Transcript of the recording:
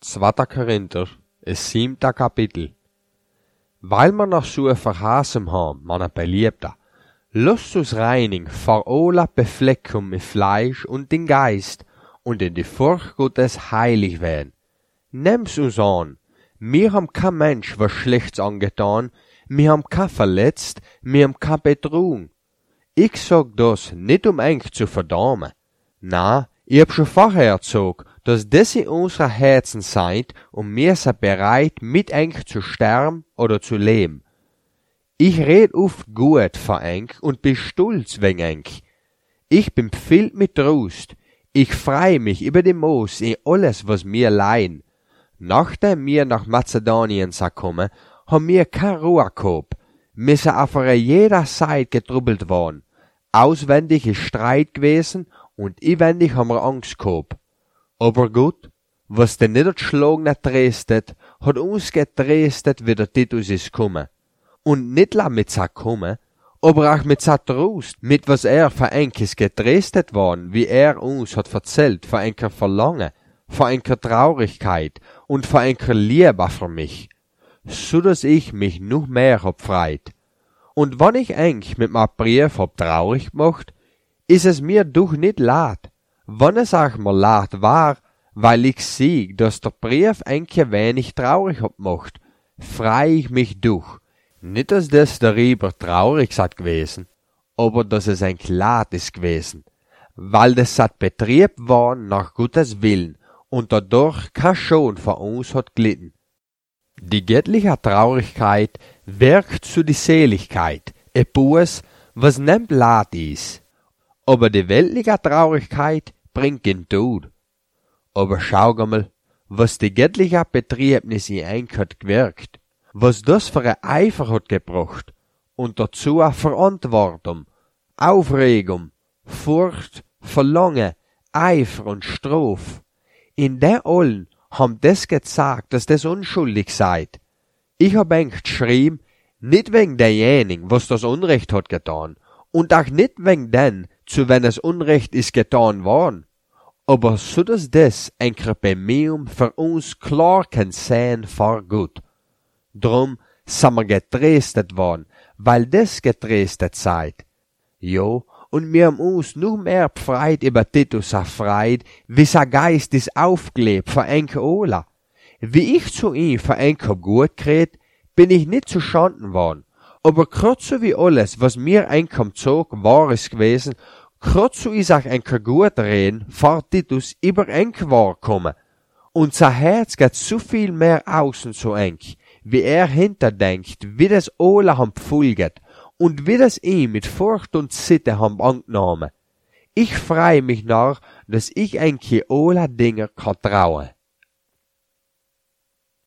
2. Korinther, es 7. Kapitel. Weil wir noch so verhasen haben, meine Beliebter, lasst uns reinigen vor aller Befleckung im Fleisch und den Geist und in die Furcht Gottes heilig werden. Nehm's uns an, wir haben kein Mensch was Schlechtes angetan, wir haben kein verletzt, wir haben kein betrogen. Ich sag das nicht um eng zu verdammen. Na, ich hab schon vorher gesagt, dass das in unserer Herzen seid und wir sind bereit, mit eng zu sterben oder zu leben. Ich red oft gut von eng und bin stolz wegen eng. Ich bin befüllt mit Trost. Ich freu mich über die Moos in alles, was mir leihen. Nachdem wir nach Mazedonien sind gekommen, haben wir keine Ruhe gehabt. Wir sind auf jeder Seite getrubbelt worden. Auswendig ist Streit gewesen und inwendig haben wir Angst gehabt. Aber Gott, was den Niedergeschlagenen tröstet, hat uns getröstet, wie der Titus ist gekommen. Und nicht nur mit seinem Kommen, aber auch mit seinem Trost, mit was für Enkes getröstet worden, wie uns hat erzählt, von einker Verlangen, von einker Traurigkeit und von einker Liebe für mich, so dass ich mich noch mehr hab freit. Und wenn ich mit meinem Brief hab traurig gemacht, ist es mir doch nicht leid. Wenn es auch mal leid war, weil ich sieh, dass der Brief wenig traurig hab gemacht, freu ich mich doch. Nicht, dass das darüber traurig seid gewesen, aber dass es ein leid ist gewesen, weil das seid Betrieb war nach Gottes Willen und dadurch kein Schon von uns hat glitten. Die göttliche Traurigkeit wirkt zu die Seligkeit, etwas, was nicht leid ist. Aber die weltliche Traurigkeit bringt den Tod. Aber schau mal, was die göttliche Betriebnis in Eink hat gewirkt, was das für ein Eifer hat gebracht, und dazu auch Verantwortung, Aufregung, Furcht, Verlangen, Eifer und Stroph. In der allen haben das gezeigt, dass das unschuldig seid. Ich hab eng geschrieben, nicht wegen derjenigen, was das Unrecht hat getan, und auch nicht wegen den, zu wenn es Unrecht ist getan worden, aber so dass das ein Bemühung für uns klar kann sein vor Gott. Drum sind wir getröstet worden, weil das getröstet seid. Jo, und wir haben uns noch mehr befreit über Titus erfreut, wie sein Geist ist aufgelebt für Enke Ola. Wie ich zu ihm für Enke gut geredet, bin ich nicht zu Schanden worden. Aber grad so wie alles, was mir einkam zog, war es gewesen, grad so ist auch ein gut reden, vor Titus über eng war kommen. Und sein Herz geht so viel mehr außen zu eng, wie hinterdenkt, wie das alle haben befolgt und wie das ihm mit Furcht und Sitte haben angenommen. Ich freu mich nach, dass ich alle Dinge kann trauen.